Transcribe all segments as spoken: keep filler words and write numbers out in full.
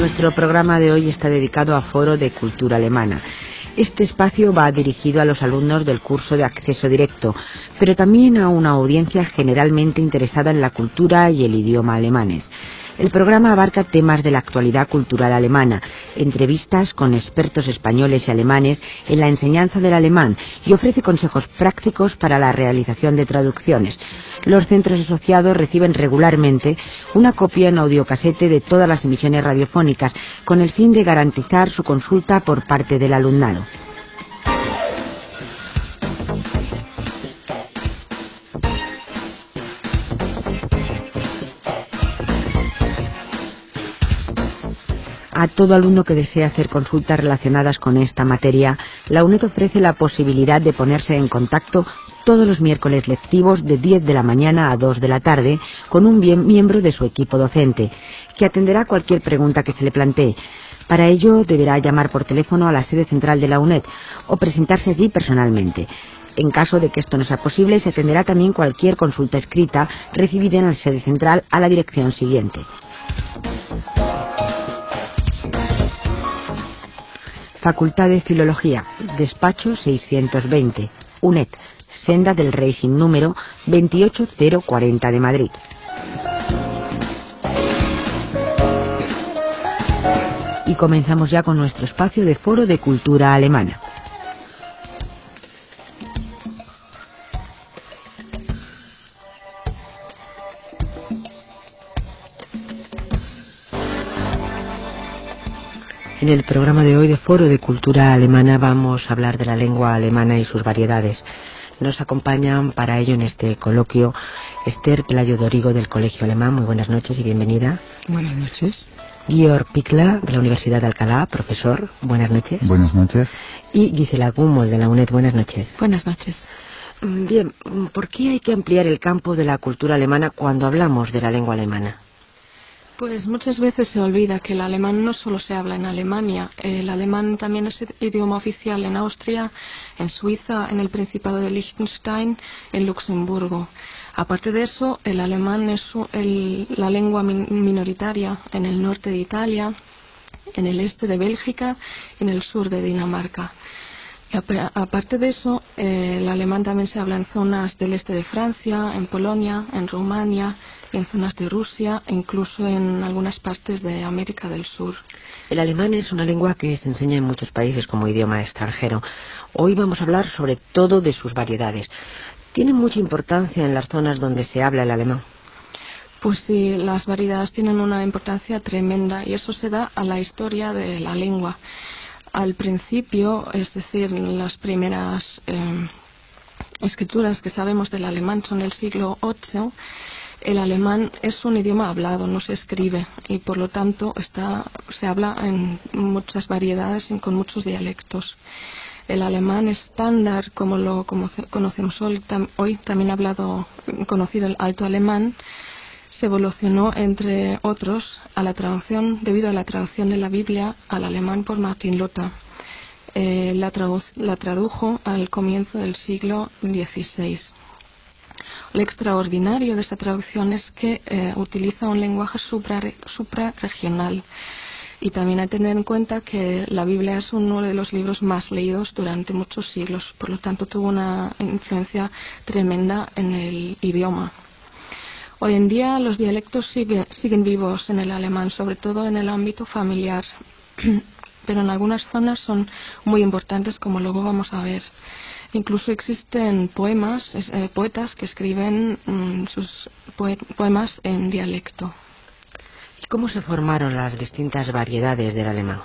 Nuestro programa de hoy está dedicado a Foro de Cultura Alemana. Este espacio va dirigido a los alumnos del curso de acceso directo, pero también a una audiencia generalmente interesada en la cultura y el idioma alemanes. El programa abarca temas de la actualidad cultural alemana, entrevistas con expertos españoles y alemanes en la enseñanza del alemán y ofrece consejos prácticos para la realización de traducciones. Los centros asociados reciben regularmente una copia en audiocasete de todas las emisiones radiofónicas con el fin de garantizar su consulta por parte del alumnado. A todo alumno que desee hacer consultas relacionadas con esta materia, la UNED ofrece la posibilidad de ponerse en contacto todos los miércoles lectivos de diez de la mañana a dos de la tarde con un miembro de su equipo docente, que atenderá cualquier pregunta que se le plantee. Para ello deberá llamar por teléfono a la sede central de la UNED o presentarse allí personalmente. En caso de que esto no sea posible, se atenderá también cualquier consulta escrita recibida en la sede central a la dirección siguiente. Facultad de Filología, despacho seiscientos veinte, UNED, Senda del Rey sin número, veintiocho mil cuarenta de Madrid. Y comenzamos ya con nuestro espacio de Foro de Cultura Alemana. En el programa de hoy de Foro de Cultura Alemana vamos a hablar de la lengua alemana y sus variedades. Nos acompañan para ello en este coloquio Esther Pelayo Dorigo del Colegio Alemán. Muy buenas noches y bienvenida. Buenas noches. Georg Pickla de la Universidad de Alcalá, profesor. Buenas noches. Buenas noches. Y Gisela Gummel de la UNED. Buenas noches. Buenas noches. Bien, ¿por qué hay que ampliar el campo de la cultura alemana cuando hablamos de la lengua alemana? Pues muchas veces se olvida que el alemán no solo se habla en Alemania, el alemán también es idioma oficial en Austria, en Suiza, en el Principado de Liechtenstein, en Luxemburgo. Aparte de eso, el alemán es el, la lengua min- minoritaria en el norte de Italia, en el este de Bélgica y en el sur de Dinamarca. Aparte de eso, eh, el alemán también se habla en zonas del este de Francia, en Polonia, en Rumania, en zonas de Rusia e incluso en algunas partes de América del Sur. El alemán es una lengua que se enseña en muchos países como idioma extranjero. Hoy vamos a hablar sobre todo de sus variedades. ¿Tiene mucha importancia en las zonas donde se habla el alemán? Pues sí, las variedades tienen una importancia tremenda y eso se da a la historia de la lengua. Al principio, es decir, las primeras eh, escrituras que sabemos del alemán son del siglo octavo, el alemán es un idioma hablado, no se escribe y por lo tanto está, se habla en muchas variedades y con muchos dialectos. El alemán estándar, como lo como conocemos hoy, tam, hoy también hablado, conocido el alto alemán, se evolucionó, entre otros, a la traducción, debido a la traducción de la Biblia al alemán por Martin Luther. Eh, la, tradu la tradujo al comienzo del siglo dieciséis. Lo extraordinario de esta traducción es que eh, utiliza un lenguaje suprarregional. Y también hay que tener en cuenta que la Biblia es uno de los libros más leídos durante muchos siglos. Por lo tanto, tuvo una influencia tremenda en el idioma. Hoy en día los dialectos sigue, siguen vivos en el alemán, sobre todo en el ámbito familiar, pero en algunas zonas son muy importantes, como luego vamos a ver. Incluso existen poemas, eh, poetas que escriben mm, sus poe poemas en dialecto. ¿Y cómo se formaron las distintas variedades del alemán?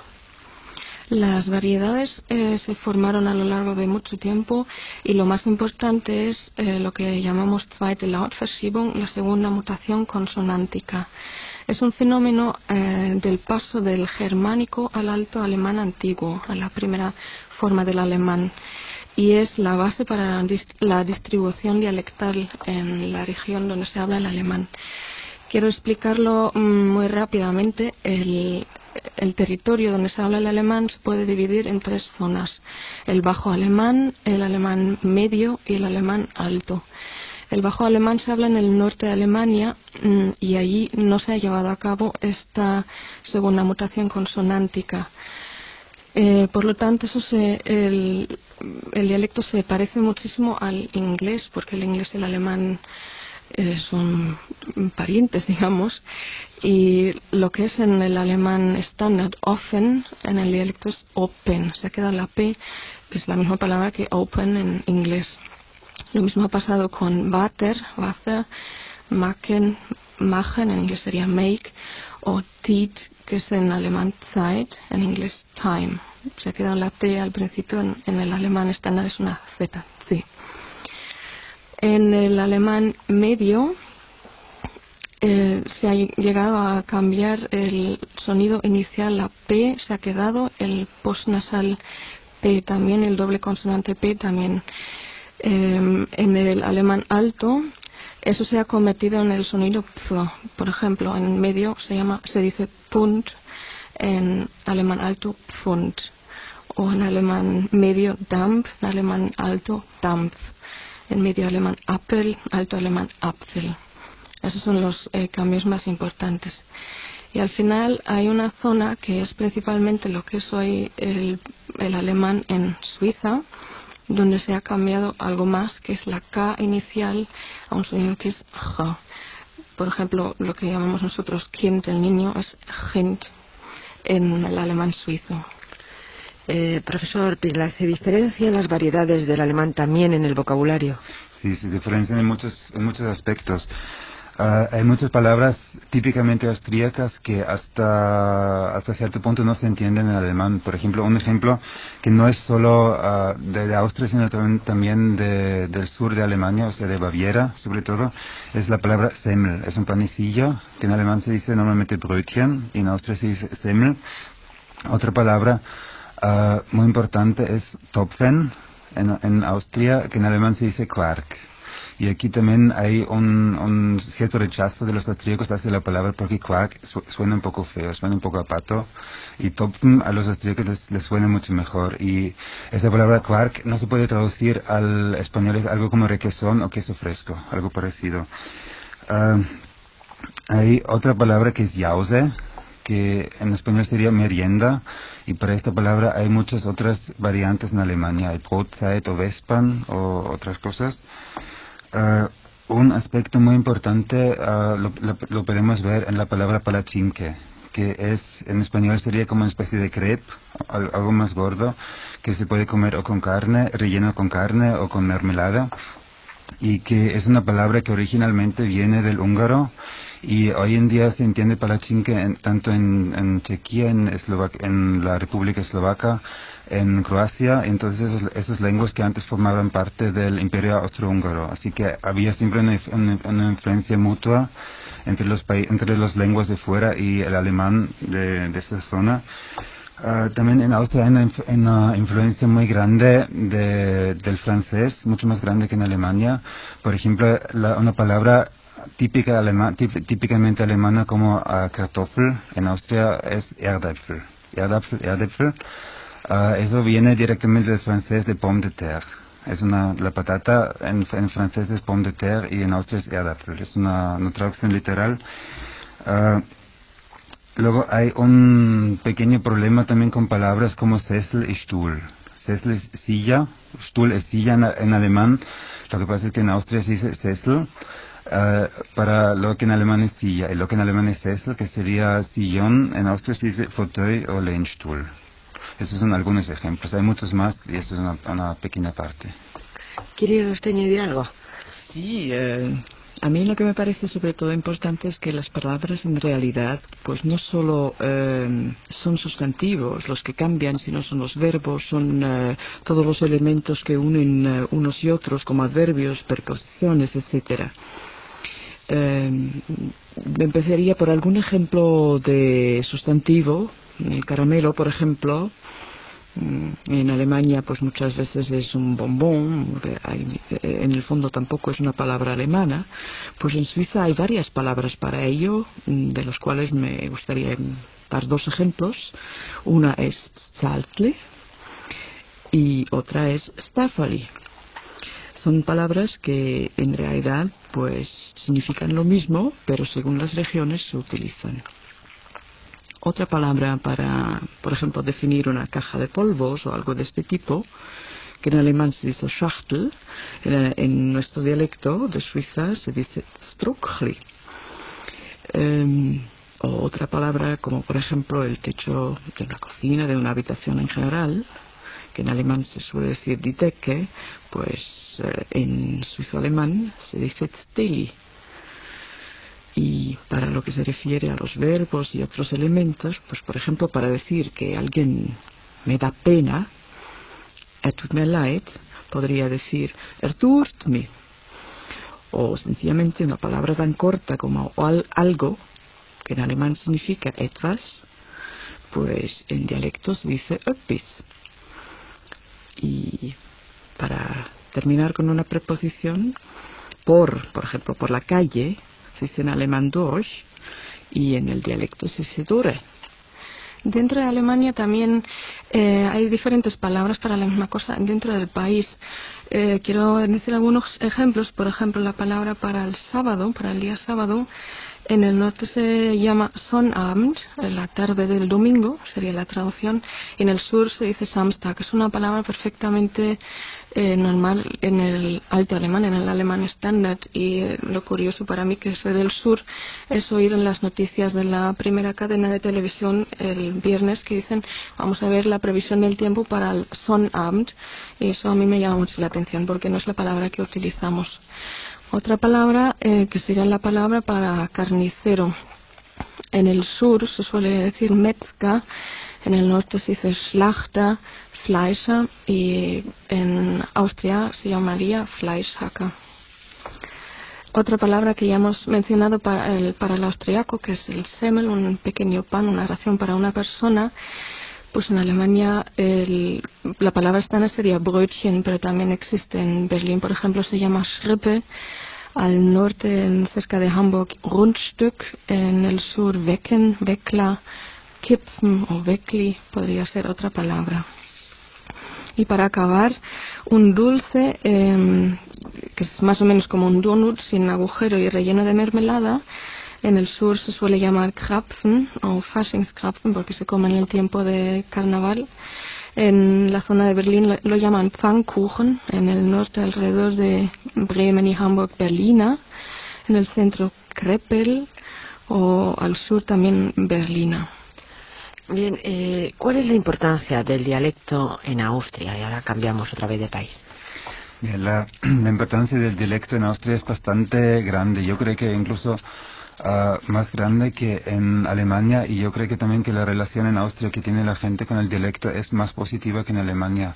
Las variedades eh, se formaron a lo largo de mucho tiempo y lo más importante es eh, lo que llamamos Zweite Lautverschiebung, la segunda mutación consonántica. Es un fenómeno eh, del paso del germánico al alto alemán antiguo, a la primera forma del alemán, y es la base para la distribución dialectal en la región donde se habla el alemán. Quiero explicarlo muy rápidamente. El, el territorio donde se habla el alemán se puede dividir en tres zonas: el bajo alemán, el alemán medio y el alemán alto. El bajo alemán se habla en el norte de Alemania mmm, y allí no se ha llevado a cabo esta segunda mutación consonántica. Eh, por lo tanto, eso se, el, el dialecto se parece muchísimo al inglés, porque el inglés y el alemán eh, son parientes, digamos, y lo que es en el alemán estándar offen, en el dialecto es open, se ha quedado la P, que es la misma palabra que open en inglés. Lo mismo ha pasado con Water, Wasser, Machen, Machen, en inglés sería make, o Tid, que es en alemán Zeit, en inglés time. Se ha quedado la T al principio, en, en el alemán estándar es una Z, sí. En el alemán medio eh, se ha llegado a cambiar el sonido inicial, la P se ha quedado, el postnasal P también, el doble consonante P también. Eh, en el alemán alto eso se ha convertido en el sonido P. Por ejemplo, en medio se llama, se dice Pund, en alemán alto Pfund, o en alemán medio Dampf, en alemán alto Dampf, en medio alemán Apfel, alto alemán Apfel. Esos son los eh, cambios más importantes. Y al final hay una zona que es principalmente lo que es hoy el, el alemán en Suiza, donde se ha cambiado algo más, que es la K inicial a un sonido que es J. Por ejemplo, lo que llamamos nosotros Kind, el niño, es Kind en el alemán suizo. Eh, profesor Pigla, ¿se diferencian las variedades del alemán también en el vocabulario? Sí, se diferencian en muchos, en muchos aspectos. Uh, hay muchas palabras típicamente austríacas que hasta hasta cierto punto no se entienden en alemán. Por ejemplo, un ejemplo que no es solo uh, de, de Austria, sino también de, del sur de Alemania, o sea, de Baviera, sobre todo, es la palabra Semmel. Es un panecillo que en alemán se dice normalmente Brötchen y en Austria se dice Semmel. Otra palabra uh, muy importante es Topfen en, en Austria, que en alemán se dice Quark. Y aquí también hay un, un cierto rechazo de los austríacos hacia la palabra porque Quark su, suena un poco feo, suena un poco a pato, y Topfen a los austríacos les, les suena mucho mejor. Y esa palabra Quark no se puede traducir al español, es algo como requesón o queso fresco, algo parecido. Uh, hay otra palabra que es Jause, que en español sería merienda, y para esta palabra hay muchas otras variantes en Alemania, hay Brotzeit o Vespan o otras cosas. Uh, un aspecto muy importante uh, lo, lo, lo podemos ver en la palabra palatschinke, que es, en español sería como una especie de crepe, algo más gordo, que se puede comer o con carne, relleno con carne o con mermelada, y que es una palabra que originalmente viene del húngaro, y hoy en día se entiende palatschinke en, tanto en, en Chequia, en, Eslovac, en la República Eslovaca, en Croacia, entonces esos, esos lenguas que antes formaban parte del Imperio Austrohúngaro. Así que había siempre una, una, una influencia mutua entre los, entre los lenguas de fuera y el alemán de, de esa zona. Uh, también en Austria hay una, inf una influencia muy grande de, del francés, mucho más grande que en Alemania. Por ejemplo, la, una palabra típica alema típ típicamente alemana como uh, Kartoffel, en Austria es Erdäpfel. Erdäpfel, Erdäpfel. Uh, eso viene directamente del francés de pomme de terre. Es una, la patata en, en francés es pomme de terre y en Austria es Erdäpfel. Es una, una traducción literal. Uh, luego hay un pequeño problema también con palabras como Sessel y Stuhl. Sessel es silla, Stuhl es silla en, en alemán. Lo que pasa es que en Austria se dice Sessel. Uh, para lo que en alemán es silla y lo que en alemán es Sessel, que sería sillón, en Austria se dice Fauteuil o Lehnstuhl. Esos son algunos ejemplos, hay muchos más y eso es una, una pequeña parte. ¿Quiere usted añadir algo? Sí, eh, a mí lo que me parece sobre todo importante es que las palabras en realidad pues no solo eh, son sustantivos los que cambian, sino son los verbos, son eh, todos los elementos que unen eh, unos y otros como adverbios, preposiciones, etcétera. Eh, empezaría por algún ejemplo de sustantivo. El caramelo, por ejemplo, en Alemania pues muchas veces es un bombón, en el fondo tampoco es una palabra alemana. Pues en Suiza hay varias palabras para ello, de los cuales me gustaría dar dos ejemplos. Una es Zaltle y otra es Staffeli. son palabras que en realidad pues significan lo mismo, pero según las regiones se utilizan. Otra palabra para, por ejemplo, definir una caja de polvos o algo de este tipo, que en alemán se dice Schachtel, en, en nuestro dialecto de Suiza se dice Struckli. Um, o otra palabra como por ejemplo el techo de una cocina, de una habitación en general, que en alemán se suele decir die Decke, pues eh, en suizo-alemán se dice Steli. Y para lo que se refiere a los verbos y otros elementos, pues por ejemplo para decir que alguien me da pena, er tut mir leid, podría decir er tut mir. O sencillamente una palabra tan corta como al, algo, que en alemán significa etwas, pues en dialecto se dice öppis. Y para terminar con una preposición, por, por ejemplo, por la calle, se dice en alemán durch, y en el dialecto se dice durch. Dentro de Alemania también eh, hay diferentes palabras para la misma cosa dentro del país. Eh, quiero decir algunos ejemplos. Por ejemplo, la palabra para el sábado, para el día sábado, en el norte se llama Sonnabend, la tarde del domingo, sería la traducción. Y en el sur se dice Samstag. Es una palabra perfectamente eh, normal en el alto alemán, en el alemán estándar. Y eh, lo curioso para mí, que soy del sur, es oír en las noticias de la primera cadena de televisión el viernes que dicen vamos a ver la previsión del tiempo para el Sonnabend. Y eso a mí me llama mucho la atención porque no es la palabra que utilizamos. Otra palabra eh, que sería la palabra para carnicero. En el sur se suele decir Metzger, en el norte se dice Schlachter, Fleischer, y en Austria se llamaría Fleischhacker. Otra palabra que ya hemos mencionado para el, para el austriaco, que es el Semmel, un pequeño pan, una ración para una persona. Pues en Alemania el, la palabra estándar sería Brötchen, pero también existe en Berlín, por ejemplo, se llama Schrippe, al norte, en, cerca de Hamburg, Rundstück, en el sur, Wecken, Weckler, Kipfen o Weckli, podría ser otra palabra. Y para acabar, un dulce, eh, que es más o menos como un donut, sin agujero y relleno de mermelada. En el sur se suele llamar Krapfen o Faschingskrapfen porque se come en el tiempo de carnaval. En la zona de Berlín lo, lo llaman Pfannkuchen. En el norte, alrededor de Bremen y Hamburg, Berliner. En el centro, Kreppel. O al sur también, Berliner. Bien, eh, ¿cuál es la importancia del dialecto en Austria? Y ahora cambiamos otra vez de país. Bien, la, la importancia del dialecto en Austria es bastante grande. Yo creo que incluso uh, más grande que en Alemania, y yo creo que también que la relación en Austria que tiene la gente con el dialecto es más positiva que en Alemania.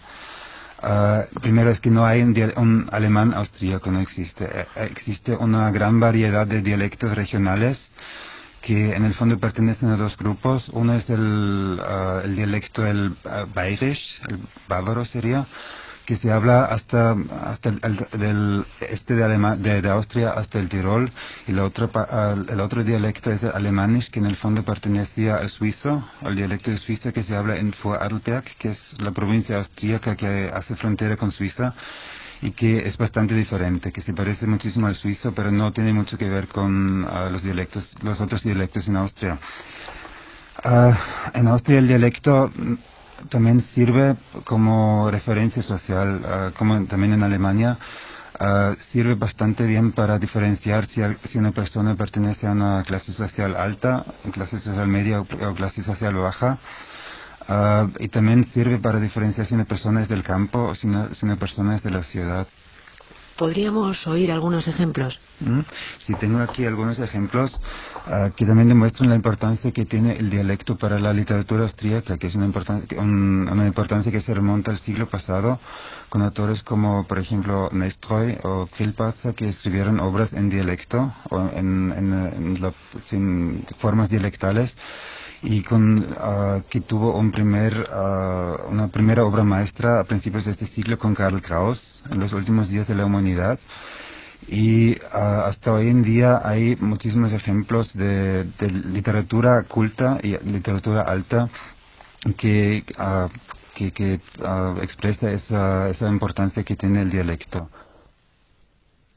Uh, primero es que no hay un, un alemán austríaco, no existe. Eh, existe una gran variedad de dialectos regionales que en el fondo pertenecen a dos grupos. Uno es el, uh, el dialecto el uh, Bayerisch, el bávaro sería, que se habla hasta hasta el, el del este de, Alema, de, de Austria hasta el Tirol, y el otro uh, el otro dialecto es el Alemánisch, que en el fondo pertenecía al suizo, al dialecto de Suiza, que se habla en Vorarlberg, que es la provincia austríaca que hace frontera con Suiza, y que es bastante diferente, que se parece muchísimo al suizo, pero no tiene mucho que ver con uh, los dialectos, los otros dialectos en Austria. Uh, en Austria el dialecto también sirve como referencia social, uh, como también en Alemania. Uh, sirve bastante bien para diferenciar si, si una persona pertenece a una clase social alta, clase social media o, o clase social baja. Uh, y también sirve para diferenciar si una persona es del campo o si una, si una persona es de la ciudad. ¿Podríamos oír algunos ejemplos? ¿Mm? Sí, tengo aquí algunos ejemplos uh, que también demuestran la importancia que tiene el dialecto para la literatura austríaca, que es una importancia, un, una importancia que se remonta al siglo pasado, con autores como, por ejemplo, Nestroy o Grillparzer, que escribieron obras en dialecto o en, en, en, la, en formas dialectales, y con uh, que tuvo un primer uh, una primera obra maestra a principios de este siglo con Karl Kraus, en los últimos días de la humanidad. Y uh, hasta hoy en día hay muchísimos ejemplos de, de literatura culta y literatura alta que uh, que, que uh, expresa esa, esa importancia que tiene el dialecto.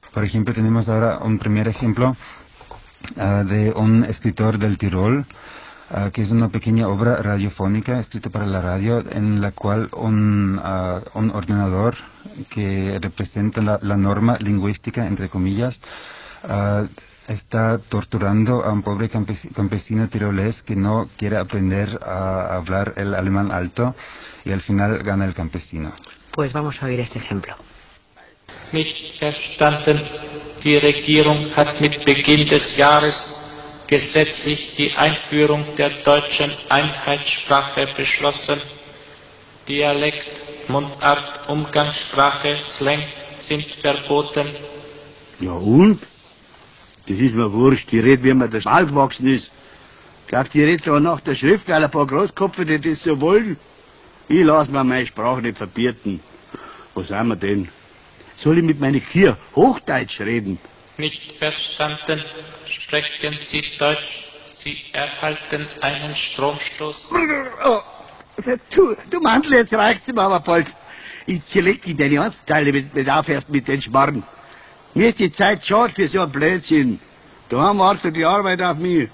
Por ejemplo, tenemos ahora un primer ejemplo uh, de un escritor del Tirol, uh, que es una pequeña obra radiofónica escrita para la radio, en la cual un, uh, un ordenador que representa la, la norma lingüística, entre comillas, uh, está torturando a un pobre campesino tirolés que no quiere aprender a hablar el alemán alto, y al final gana el campesino. Pues vamos a oír este ejemplo. Nicht verstanden, die Regierung hat mit Beginn des Jahres gesetzlich die Einführung der deutschen Einheitssprache beschlossen. Dialekt, Mundart, Umgangssprache, Slang sind verboten. Ja und? Das ist mir wurscht, die redet, wie mir der Schmal gewachsen ist. Glaubt, die redet auch nach der Schrift, weil ein paar Großkopfer, die das so wollen. Ich lass mir meine Sprache nicht verbieten. Wo sind wir denn? Soll ich mit meiner Kier Hochdeutsch reden? Nicht verstanden, sprechen Sie Deutsch, Sie erhalten einen Stromstoß. Oh, du, du Mandel, jetzt reicht's ihm aber bald. Ich zerleg in deine Ansteile, wenn du aufhörst mit den Schmarren. Mir ist die Zeit schade für so ein Blödsinn. Daheim wartet die Arbeit auf mich.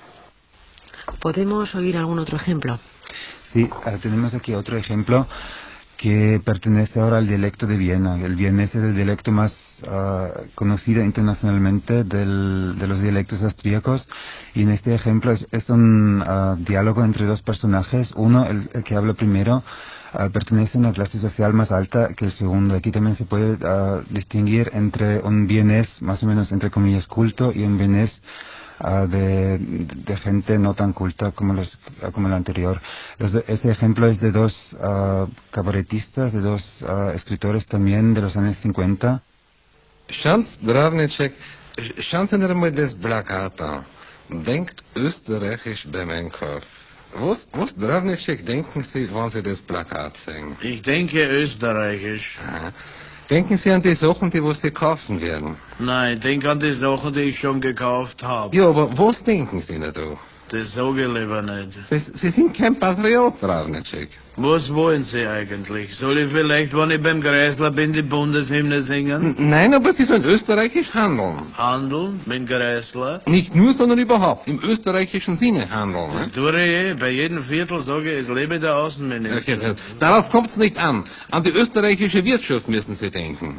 ¿Podemos oír algún otro ejemplo? Sí, uh, tenemos aquí otro ejemplo que pertenece ahora al dialecto de Viena. El vienés es el dialecto más uh, conocido internacionalmente del, de los dialectos austríacos, y en este ejemplo es, es un uh, diálogo entre dos personajes. Uno, el, el que habla primero, uh, pertenece a una clase social más alta que el segundo. Aquí también se puede uh, distinguir entre un vienés más o menos entre comillas culto y un vienés Uh, de, de gente no tan culta como, los, como el anterior. Los, este ejemplo es de dos uh, cabaretistas, de dos uh, escritores también de los años cincuenta. Schanz Dravnicek, schauen Sie einmal das Plakat an. Denkt österreichisch beim Einkauf. Was, was Dravnicek denken Sie, wenn Sie das Plakat sehen? Ich denke österreichisch. Aha. Denken Sie an die Sachen, die was Sie kaufen werden? Nein, denk an die Sachen, die ich schon gekauft habe. Ja, aber was denken Sie nicht da? Das sage ich lieber nicht. Sie, Sie sind kein Patriot, Dravnicek. Was wollen Sie eigentlich? Soll ich vielleicht, wenn ich beim Kreisler bin, die Bundeshymne singen? N nein, aber Sie sollen österreichisch handeln. Handeln mit Kreisler? Nicht nur, sondern überhaupt. Im österreichischen Sinne handeln. Das tue ich. Bei jedem Viertel sage ich, es lebe der Außenminister. Okay, darauf kommt es nicht an. An die österreichische Wirtschaft müssen Sie denken.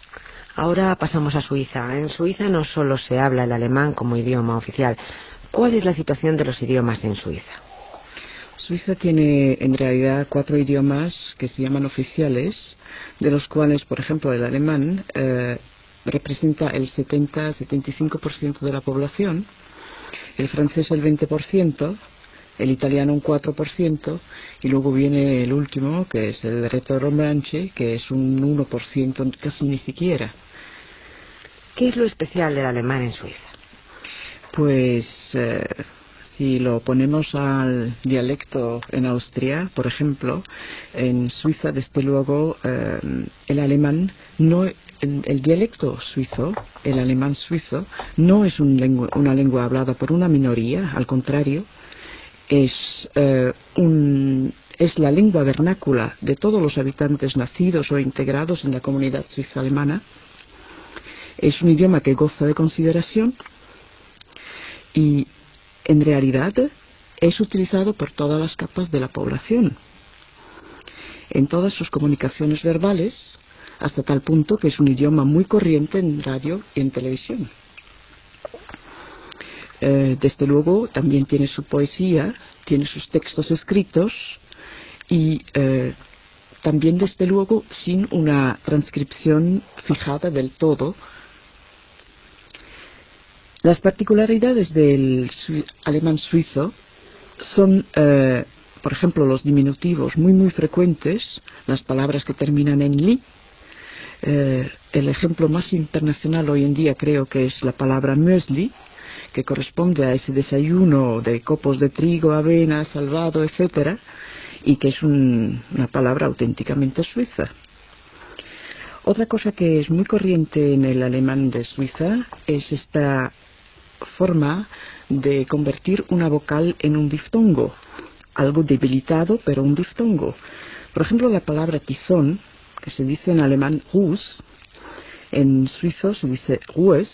Ahora pasamos a Suiza. En Suiza no solo se habla el alemán como idioma oficial. ¿Cuál es la situación de los idiomas en Suiza? Suiza tiene en realidad cuatro idiomas que se llaman oficiales, de los cuales, por ejemplo, el alemán eh, representa el setenta a setenta y cinco por ciento de la población, el francés el veinte por ciento, el italiano un cuatro por ciento, y luego viene el último, que es el reto-romanche, que es un uno por ciento, casi ni siquiera. ¿Qué es lo especial del alemán en Suiza? Pues eh, si lo ponemos al dialecto en Austria, por ejemplo, en Suiza, desde luego, eh, el alemán no, el, el dialecto suizo, el alemán suizo, no es un lengua, una lengua hablada por una minoría, al contrario, es eh, un es la lengua vernácula de todos los habitantes nacidos o integrados en la comunidad suiza alemana. Es un idioma que goza de consideración y en realidad es utilizado por todas las capas de la población en todas sus comunicaciones verbales, hasta tal punto que es un idioma muy corriente en radio y en televisión. Eh, desde luego también tiene su poesía, tiene sus textos escritos y eh, también desde luego sin una transcripción fijada del todo. Las particularidades del sui- alemán suizo son, eh, por ejemplo, los diminutivos muy muy frecuentes, las palabras que terminan en li. Eh, el ejemplo más internacional hoy en día creo que es la palabra müsli, que corresponde a ese desayuno de copos de trigo, avena, salvado, etcétera, y que es un, una palabra auténticamente suiza. Otra cosa que es muy corriente en el alemán de Suiza es esta forma de convertir una vocal en un diftongo, algo debilitado, pero un diftongo. Por ejemplo, la palabra tizón, que se dice en alemán Hus, En suizo se dice Ruhes,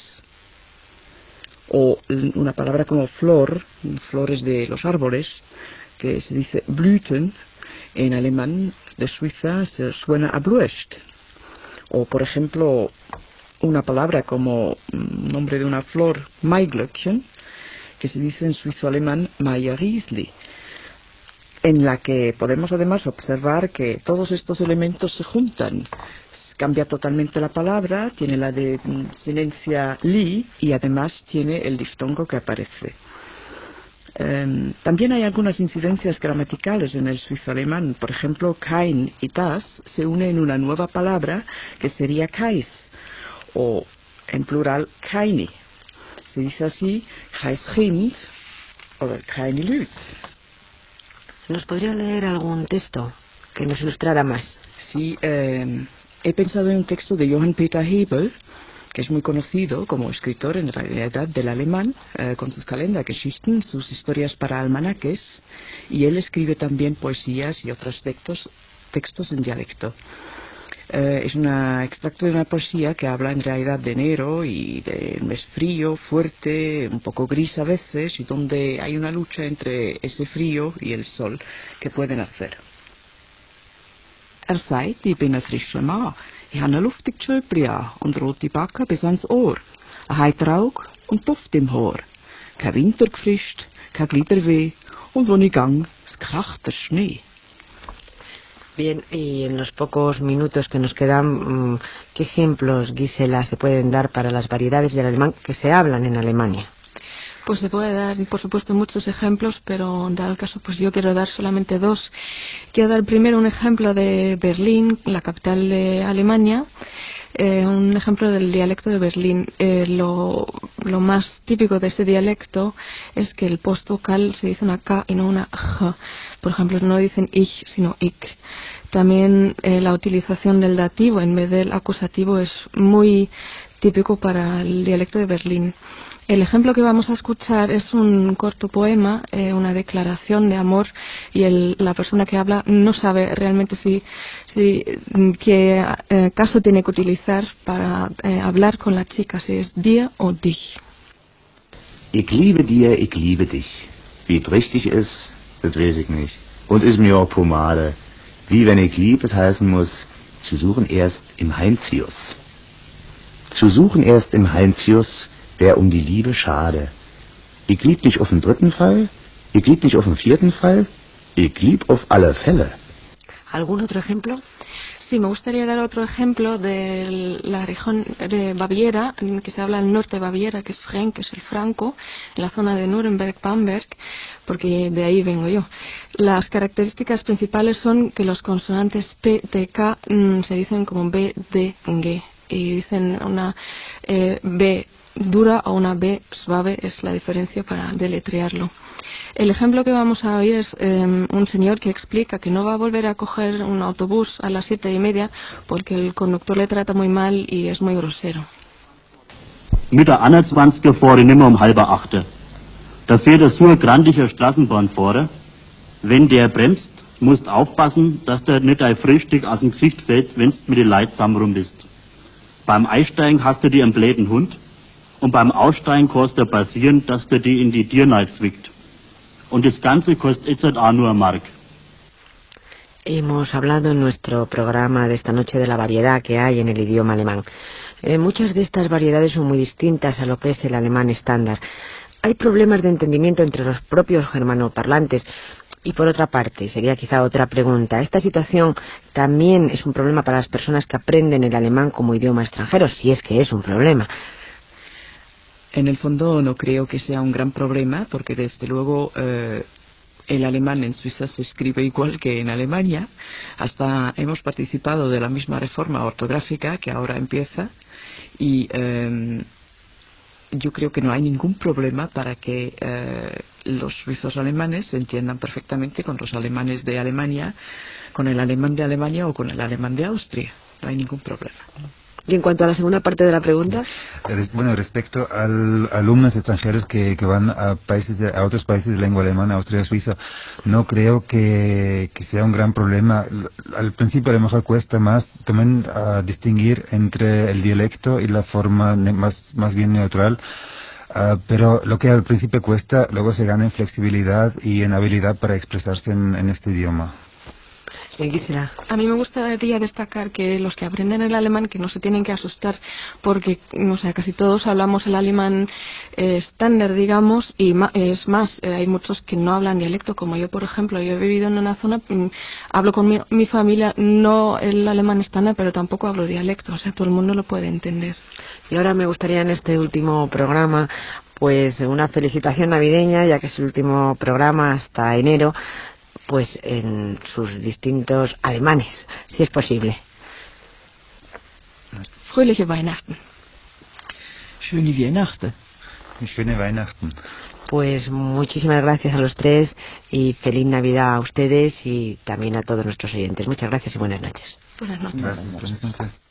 o una palabra como flor, flores de los árboles, que se dice Blüten, en alemán de Suiza se suena a Bluest. O, por ejemplo, una palabra como nombre de una flor, Maiglöckchen, que se dice en suizo-alemán Meierriesli, en la que podemos además observar que todos estos elementos se juntan. Cambia totalmente la palabra, tiene la desinencia li y además tiene el diftongo que aparece. Um, también hay algunas incidencias gramaticales en el suizo-alemán. Por ejemplo, kein y das se unen en una nueva palabra que sería keis, o en plural keine. Se dice así, keis Kind o keine Lüt. ¿Nos podría leer algún texto que nos ilustrara más? Sí, eh, he pensado en un texto de Johann Peter Hebel, que es muy conocido como escritor en realidad del alemán, eh, con sus Kalendergeschichten, sus historias para almanaques, y él escribe también poesías y otros textos, textos en dialecto. Eh, es un extracto de una poesía que habla en realidad de enero y de un mes frío, fuerte, un poco gris a veces, y donde hay una lucha entre ese frío y el sol que pueden hacer. Er sagt, ich bin ein frischer Mann. Ich habe ein luftig Tschöpri an und rote Backe bis ans Ohr. Ein heiter Auge und Duft im Haar. Kein Winter gefrischt, kein Gliederweh und wo ich gang, es kracht der Schnee. Bien, y en los pocos minutos que nos quedan, ¿qué ejemplos, Gisela, se pueden dar para las variedades del alemán que se hablan en Alemania? Pues se puede dar, por supuesto, muchos ejemplos, pero dado el caso, pues yo quiero dar solamente dos. Quiero dar primero un ejemplo de Berlín, la capital de Alemania, eh, un ejemplo del dialecto de Berlín. Eh, lo, lo más típico de ese dialecto es que el postvocal se dice una K y no una J. Por ejemplo, no dicen ich, sino ik. También eh, la utilización del dativo en vez del acusativo es muy típico para el dialecto de Berlín. El ejemplo que vamos a escuchar es un corto poema, eh, una declaración de amor, y el, la persona que habla no sabe realmente si, si qué eh, caso tiene que utilizar para eh, hablar con la chica, si es dir o dich. Ich liebe dir, ich liebe dich. Wie es richtig ist, das weiß ich nicht. Und ist mir auch Pomade. Wie wenn ich lieb es heißen muss, zu suchen erst im Heinzius. Zu suchen erst im Heinzius wäre um die Liebe schade. Ich lieb dich auf den dritten Fall, ich lieb dich auf den vierten Fall, ich lieb auf alle Fälle. ¿Algún otro ejemplo? Sí, me gustaría dar otro ejemplo de la región de Baviera, que se habla en el norte de Baviera, que es Frank, que es el franco, en la zona de Nuremberg-Bamberg, porque de ahí vengo yo. Las características principales son que los consonantes P, T, K mmm, se dicen como B, D, G, y dicen una eh, B dura o una B suave, es la diferencia para deletrearlo. El ejemplo que vamos a oír es eh, un señor que explica que no va a volver a coger un autobús a las siete y media porque el conductor le trata muy mal y es muy grosero. Mit der einundzwanziger fahre ich nimmer um halber achte. Da fährt er so ein grandiger Straßenbahnfahrer. Wenn der bremst, musst aufpassen, dass der nicht ein Frühstück aus dem Gesicht fällt, wenn du mit den Leuten zusammen rum bist. Beim Einsteigen hast du die einen bläden Hund. Und beim Aussteigen kostet er passieren, dass der die in die Tierneid zwickt. Und das Ganze kostet jetzt halt auch nur eine Mark. Hemos hablado en nuestro programa de esta noche de la variedad que hay en el idioma alemán. Eh, muchas de estas variedades son muy distintas a lo que es el alemán estándar. Hay problemas de entendimiento entre los propios germanoparlantes. Y por otra parte, sería quizá otra pregunta, ¿esta situación también es un problema para las personas que aprenden el alemán como idioma extranjero? Si es que es un problema. En el fondo no creo que sea un gran problema, porque desde luego eh, el alemán en Suiza se escribe igual que en Alemania. Hasta hemos participado de la misma reforma ortográfica que ahora empieza, y eh, yo creo que no hay ningún problema para que eh, los suizos alemanes se entiendan perfectamente con los alemanes de Alemania, con el alemán de Alemania o con el alemán de Austria. No hay ningún problema. Y en cuanto a la segunda parte de la pregunta. Bueno, respecto a alumnos extranjeros que, que van a países de, a otros países de lengua alemana, Austria, Suiza, no creo que, que sea un gran problema. Al principio a lo mejor cuesta más también uh, distinguir entre el dialecto y la forma más, más bien neutral. Uh, pero lo que al principio cuesta, luego se gana en flexibilidad y en habilidad para expresarse en, en este idioma. A mí me gustaría destacar que los que aprenden el alemán que no se tienen que asustar porque, o sea, casi todos hablamos el alemán eh, estándar, digamos, y ma es más, eh, hay muchos que no hablan dialecto, como yo, por ejemplo. Yo he vivido en una zona, mm, hablo con mi, mi familia, no el alemán estándar, pero tampoco hablo dialecto, o sea, todo el mundo lo puede entender. Y ahora me gustaría en este último programa, pues una felicitación navideña, ya que es el último programa hasta enero, pues en sus distintos alemanes, si es posible. Fröhliche Weihnachten. Schöne Weihnachten. Schöne Weihnachten. Pues muchísimas gracias a los tres y feliz Navidad a ustedes y también a todos nuestros oyentes. Muchas gracias y buenas noches. Buenas noches. Gracias. Buenas noches.